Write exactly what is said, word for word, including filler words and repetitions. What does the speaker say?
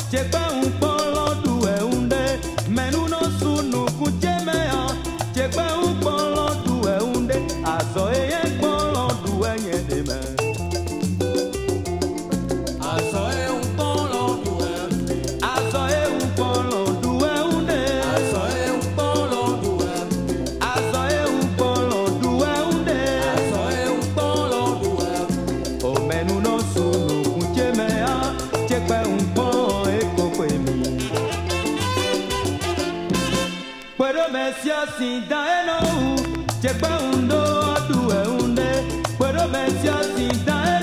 chekpe ukpolo duwe unde menu no sunu kucheme ya chekpe ukpolo duwe unde aso eye kpolo duwe nyedeme aso e ukpolo duwe aso e ukpolo duwe unde aso e ukpolo duwe aso e ukpolo duwe unde aso e ukpolo duwe o menu no sunu kucheme ya chekpe ukpolo Puedo me si así da eno, chekpe un